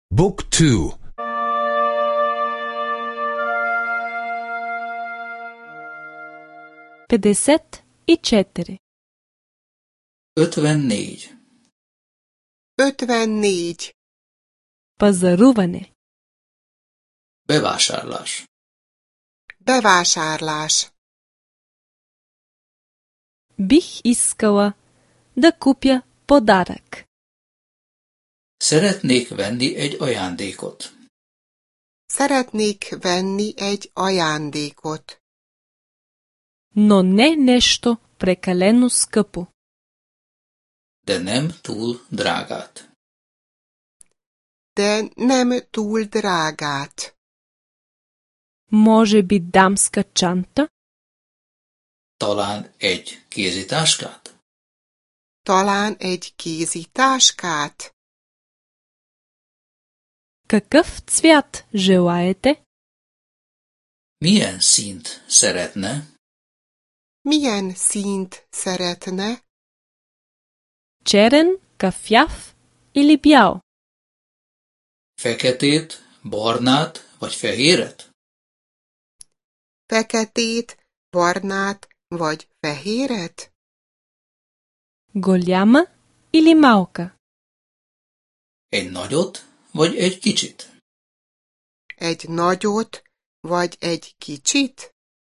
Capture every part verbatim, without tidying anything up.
Book two. петдесет и четири. ötvennégy. ötvennégy. Пазаруване. Bevásárlás. Bevásárlás. Бих искала да купя подарък. Szeretnék venni egy ajándékot. Szeretnék venni egy ajándékot. Но не нещо прекалено скъпо. De nem túl drágát. De nem túl drágát. Може би дамска чанта? Talán egy kézitáskát? Talán egy kézitáskát. Какъв цвят желаете? Milyen színt szeretne? Milyen színt szeretne? Черен, кафяв или бял? Feketét, barnát vagy fehéret? Feketét, barnát vagy fehéret? Голяма или малка? Egy nagyot vagy egy kicsit? Egy nagyot vagy egy kicsit?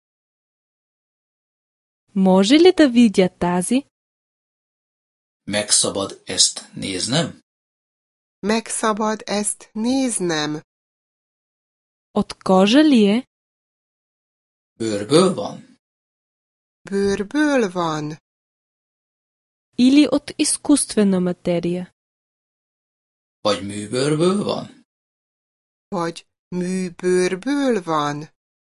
Може ли да видя тази? Meg szabad ezt néznem? Meg szabad ezt néznem? От кожа ли е? Bőrből van? Bőrből van? Или от изкуствена материя? Vagy műbőrből van? Vagy műbőrből van?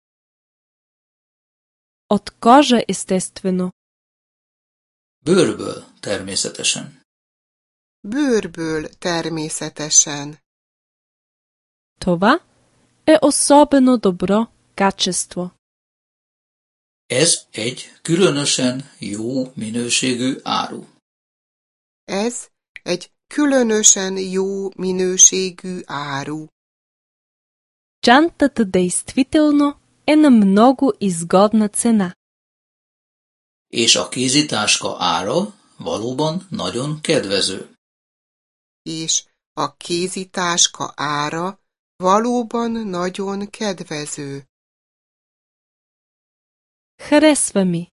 От кожа, естествено. Bőrből természetesen. Bőrből természetesen. Това е особено добро качество. Ez egy különösen jó minőségű áru. Ez egy különösen jó minőségű áru. Чантата действително е на много изгодна цена. És a kézitáska ára valóban nagyon kedvező. És a kézitáska ára valóban nagyon kedvező. Харесва ми.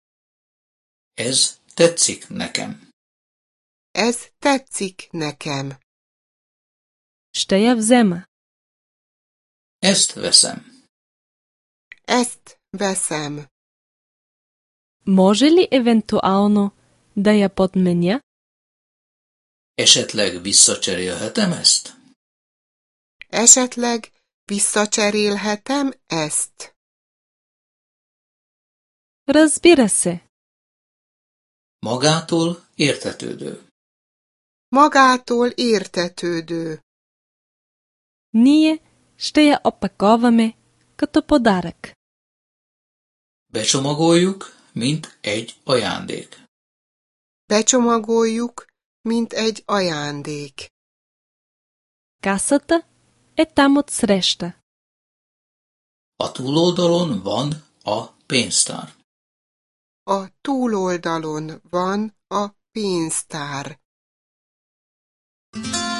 Ez tetszik nekem. Ez tetszik nekem. Ще я взема. Ezt veszem. Ezt veszem. Може ли евентуално да я подменя? Esetleg visszacserélhetem ezt? Esetleg visszacserélhetem ezt? Разбира се. Magától értetődő. Magától értetődő. Ние ще я опаковаме като подарък. Becsomagoljuk, mint egy ajándék. Becsomagoljuk, mint egy ajándék. Касата е там отсреща. A túloldalon van a pénztár. A túloldalon van a pénztár.